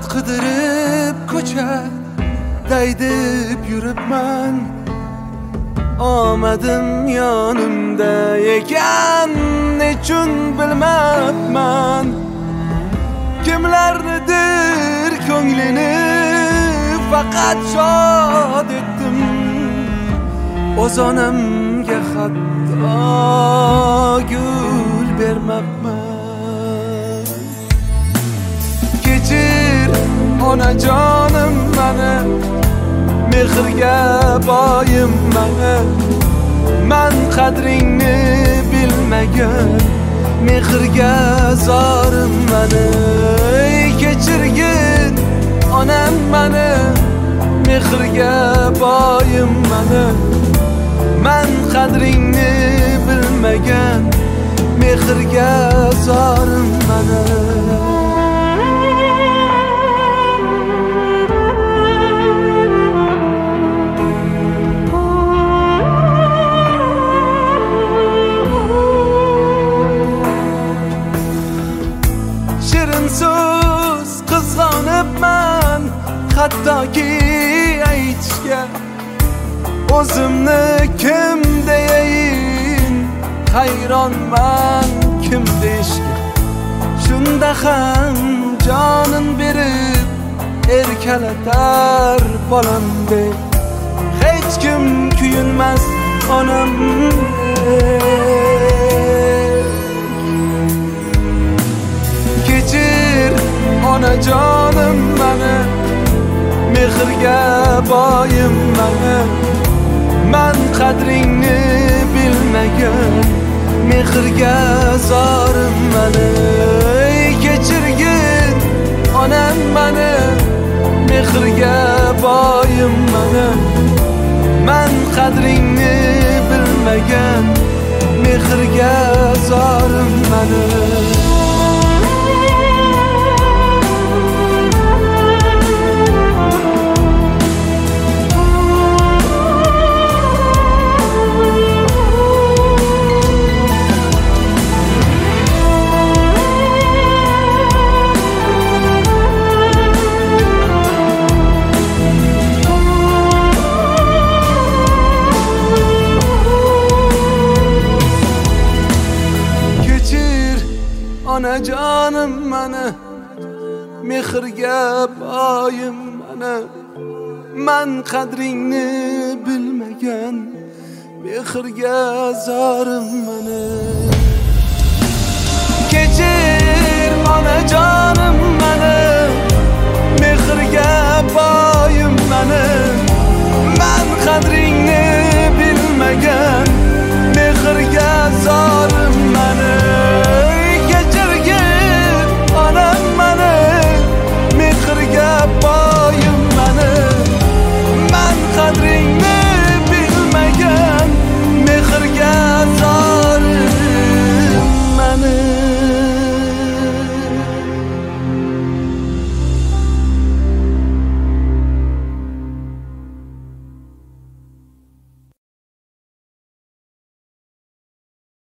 Baxt qidirib ko'cha daydib yuribman. Omadim yonimda ekan, nechun bilmabman. Kimlarnidir ko'nglini faqat shod etdim. O'z onamga hatto gul bermabman. Kechir onajonim meni, mehrga boyim meni. Men qadringni bilmagan, mehrga zorim meni. Kechirgin onam meni, mehrga boyim meni. Men qadringni bilmagan, mehrga zorim meni. Shirin so'z qizg'onibman, hattoki aytishga. O'zimni kim deyayin, hayronman kim deyishga. Shunda ham jonin berib erkalatar bolamdek. Hech kim kuyunmas onamdek. Kechir onajonim meni, mehrga boyim meni. Men qadringni bilmagan, mehrga zorim meni. Kechirgin onam meni, mehrga boyim meni. Men qadringni bilmagan, mehrga zorim meni. Onajonim meni, mehrga boyim meni. Men qadringni bilmagan, mehrga zorim meni. Kechir